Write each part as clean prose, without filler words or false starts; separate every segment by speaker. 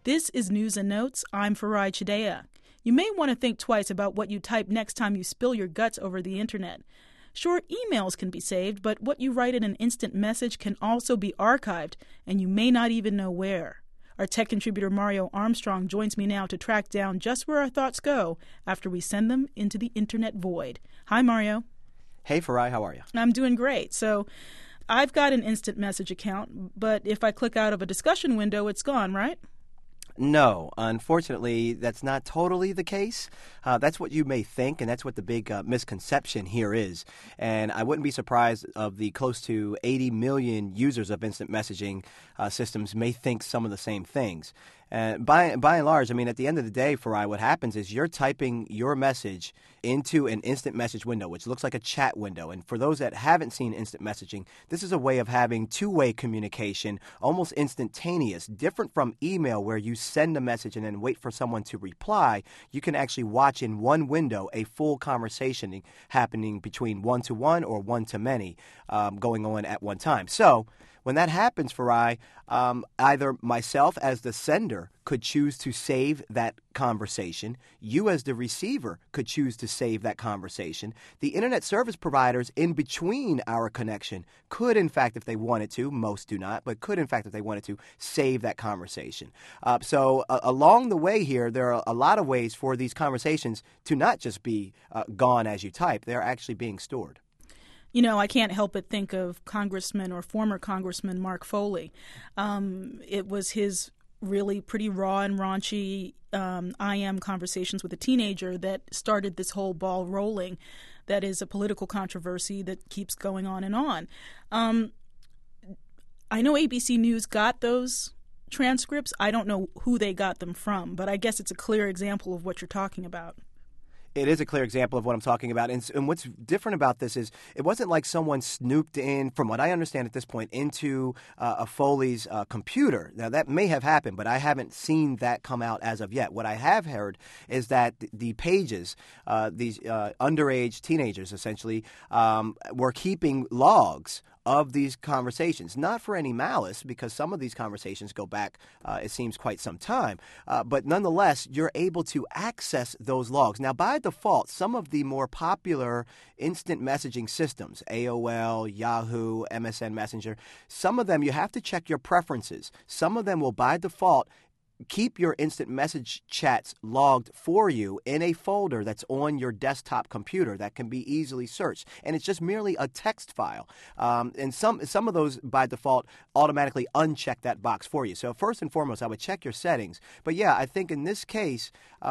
Speaker 1: This is News and Notes. I'm Farai Chideya. You may want to think twice about what you type next time you spill your guts over the internet. Sure, emails can be saved, but what you write in an instant message can also be archived, and you may not even know where. Our tech contributor Mario Armstrong joins me now to track down just where our thoughts go after we send them into the internet void. Hi, Mario.
Speaker 2: Hey, Farai, how are you?
Speaker 1: I'm doing great. So, I've got an instant message account, but if I click out of a discussion window, it's gone, right?
Speaker 2: No, unfortunately, that's not totally the case. That's what you may think, and that's what the big misconception here is. And I wouldn't be surprised of the close to 80 million users of instant messaging systems may think some of the same things. By and large, I mean, at the end of the day, Farai, what happens is you're typing your message into an instant message window, which looks like a chat window. And for those that haven't seen instant messaging, this is a way of having two-way communication, almost instantaneous, different from email where you send a message and then wait for someone to reply. You can actually watch in one window a full conversation happening between one-to-one or one-to-many going on at one time. So when that happens, Farai, either myself as the sender could choose to save that conversation. You as the receiver could choose to save that conversation. The internet service providers in between our connection could, in fact, if they wanted to, most do not, but could, in fact, if they wanted to, save that conversation. So along the way here, there are a lot of ways for these conversations to not just be gone as you type. They're actually being stored.
Speaker 1: You know, I can't help but think of Congressman or former Congressman Mark Foley. It was his really pretty raw and raunchy IM conversations with a teenager that started this whole ball rolling that is a political controversy that keeps going on and on. I know ABC News got those transcripts. I don't know who they got them from, but I guess it's a clear example of what you're talking about.
Speaker 2: It is a clear example of what I'm talking about. And what's different about this is it wasn't like someone snooped in, from what I understand at this point, into a Foley's computer. Now, that may have happened, but I haven't seen that come out as of yet. What I have heard is that the pages, these underage teenagers essentially, were keeping logs of these conversations, not for any malice, because some of these conversations go back, it seems, quite some time. But nonetheless, you're able to access those logs. Now, by default, some of the more popular instant messaging systems, AOL, Yahoo, MSN Messenger, some of them you have to check your preferences. Some of them will, by default, keep your instant message chats logged for you in a folder that's on your desktop computer that can be easily searched. And it's just merely a text file. And some of those, by default, automatically uncheck that box for you. So first and foremost, I would check your settings. But yeah, I think in this case,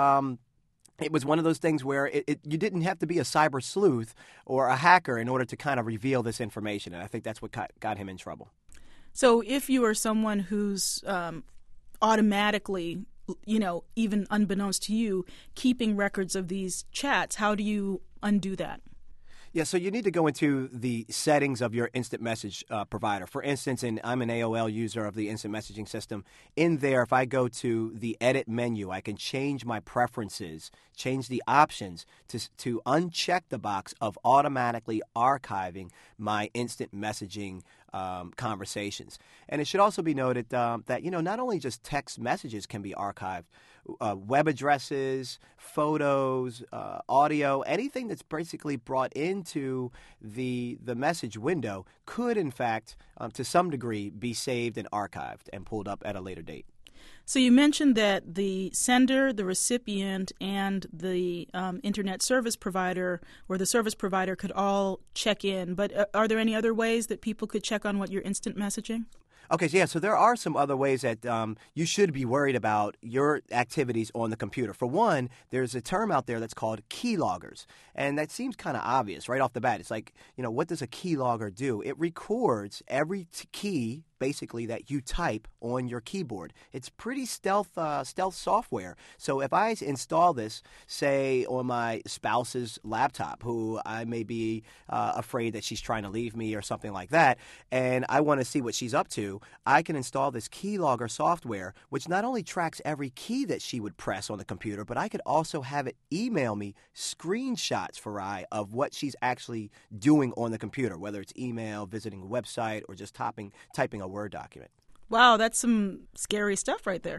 Speaker 2: it was one of those things where you didn't have to be a cyber sleuth or a hacker in order to kind of reveal this information. And I think that's what got him in trouble.
Speaker 1: So if you are someone who's automatically, you know, even unbeknownst to you, keeping records of these chats, how do you undo that?
Speaker 2: Yeah, so you need to go into the settings of your instant message provider. For instance, I'm an AOL user of the instant messaging system. In there, if I go to the edit menu, I can change my preferences, change the options to uncheck the box of automatically archiving my instant messaging conversations. And it should also be noted that, you know, not only just text messages can be archived, web addresses, photos, audio, anything that's basically brought into the message window could, in fact, to some degree, be saved and archived and pulled up at a later date.
Speaker 1: So you mentioned that the sender, the recipient, and the internet service provider or the service provider could all check in. But are there any other ways that people could check on what you're instant messaging?
Speaker 2: Okay, so there are some other ways that you should be worried about your activities on the computer. For one, there's a term out there that's called keyloggers, and that seems kind of obvious right off the bat. It's like, you know, what does a keylogger do? It records every key, basically, that you type on your keyboard. It's pretty stealth software. So if I install this, say, on my spouse's laptop, who I may be afraid that she's trying to leave me or something like that, and I want to see what she's up to, I can install this keylogger software, which not only tracks every key that she would press on the computer, but I could also have it email me screenshots, Farai, of what she's actually doing on the computer, whether it's email, visiting a website, or just typing a Word document.
Speaker 1: Wow, that's some scary stuff right there.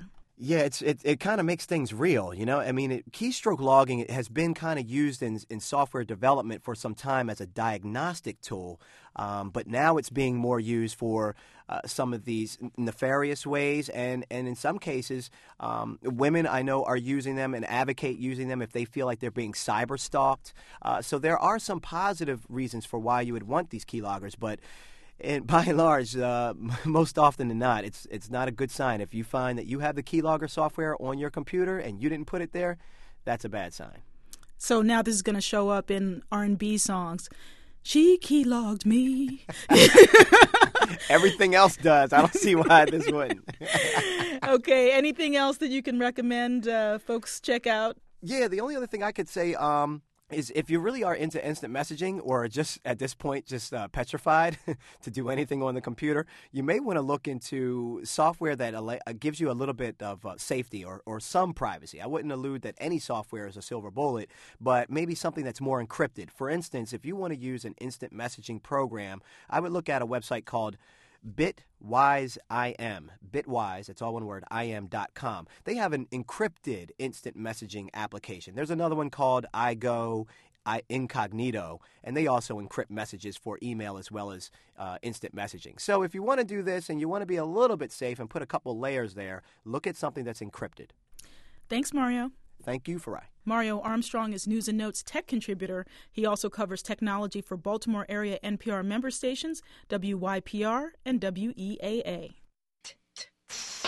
Speaker 2: Yeah, it kind of makes things real, you know? I mean, keystroke logging has been kind of used in software development for some time as a diagnostic tool, but now it's being more used for some of these nefarious ways, and in some cases, women I know are using them and advocate using them if they feel like they're being cyber stalked. So there are some positive reasons for why you would want these keyloggers, but and by and large, most often than not, it's not a good sign. If you find that you have the keylogger software on your computer and you didn't put it there, that's a bad sign.
Speaker 1: So now this is going to show up in R&B songs. She keylogged me.
Speaker 2: Everything else does. I don't see why this wouldn't.
Speaker 1: Okay. Anything else that you can recommend folks check out?
Speaker 2: Yeah, the only other thing I could say is if you really are into instant messaging or just at this point just petrified to do anything on the computer, you may want to look into software that gives you a little bit of safety or some privacy. I wouldn't allude that any software is a silver bullet, but maybe something that's more encrypted. For instance, if you want to use an instant messaging program, I would look at a website called Bitwise IM. Bitwise, it's all one word, im.com. They have an encrypted instant messaging application. There's another one called iGo Incognito, and they also encrypt messages for email as well as instant messaging. So if you want to do this and you want to be a little bit safe and put a couple layers there, look at something that's encrypted.
Speaker 1: Thanks, Mario.
Speaker 2: Thank you, Farai.
Speaker 1: Mario Armstrong is News and Notes tech contributor. He also covers technology for Baltimore area NPR member stations, WYPR and WEAA.